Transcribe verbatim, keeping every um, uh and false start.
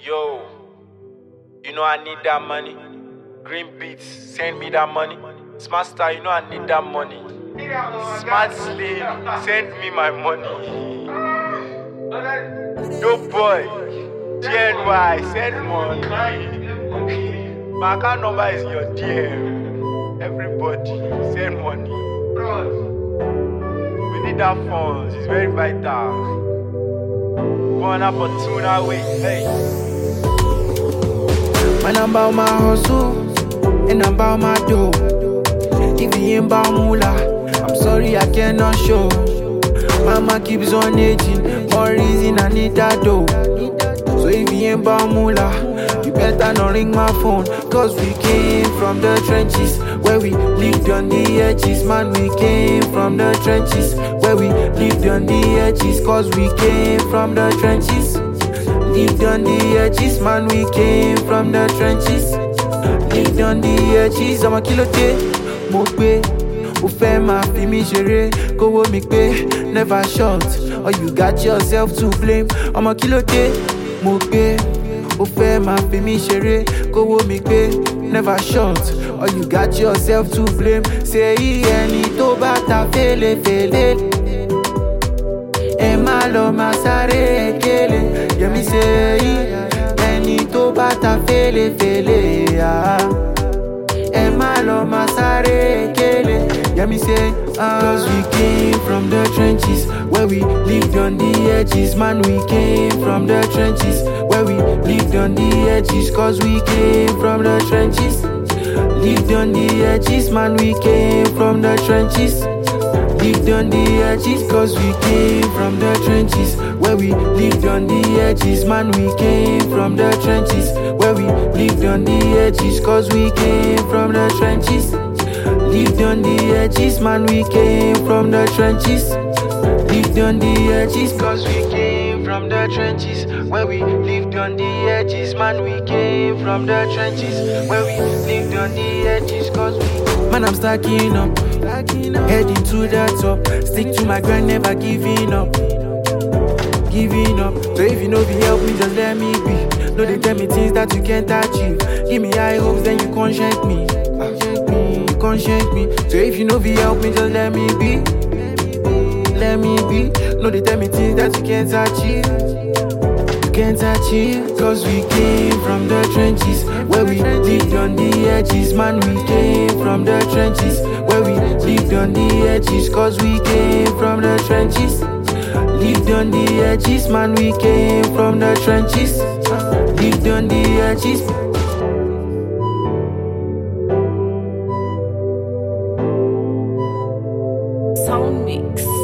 Yo, you know I need that money. Green Beats, send me that money. Smart Star, you know I need that money. Smart Slim, send me my money. Dope boy, G N Y, send money. My account number is in your D M. Everybody, send money. We need that funds, it's very vital. One up or two now, wait, hey. Man, I'm about my hustle, and I'm about my dough. If he ain't about moolah, I'm sorry I cannot show. Mama keeps on aging, more reason I need that dough. So if he ain't about moolah, you better not ring my phone. Cause we came from the trenches, where we lived on the edges. Man, we came from the trenches, where we lived on the edges. Cause we came from the trenches, lived on the edges. Man, we came from the trenches, lived on the edges. I'm a kilo K, mo pe, o fe ma fi mi shere, kowo mi pe, never short, or you got yourself to blame. I'm a kilo K, mo pe, o fe ma fi mi shere, kowo mi pe, never short, or you got yourself to blame. Say any to bata fele fele, e ma lo ma sare kele. Yeah, me say any to bata fele fele, ah. E ma lo ma sare kele. Yeah, me say ah. Cause we came from the trenches, where we lived on the edges. Man, we came from the trenches, where we lived on the edges. Cause we came from the trenches, lived on the edges. Man, we came from the trenches, lived on the edges. Cause we came from the trenches, where we lived on the edges. Man, we came from the trenches, where we lived on the edges. Cause we came from the trenches, lived on the edges. Man, we came from the trenches, lived on the edges. Cause we came from the trenches, where we lived on the edges. Man, we came from the trenches, where we lived on the edges. Cause we, man, I'm stacking up, heading to the top. Stick to my grind, never giving up, giving up. So if you know if you help me, just let me be. No, they tell me things that you can't achieve. Give me high hopes, then you can't shake me. You can't shake me. So if you know if you help me, just let me be. Let me be. No, they tell me things that you can't achieve. You can't achieve. Cause we came from the trenches, where we lived on the edges. Man, we came from the trenches, where we lived on the edges. Cause we came from the trenches, lived on the edges. Man, we came from the trenches, lived on the edges. Sound mix.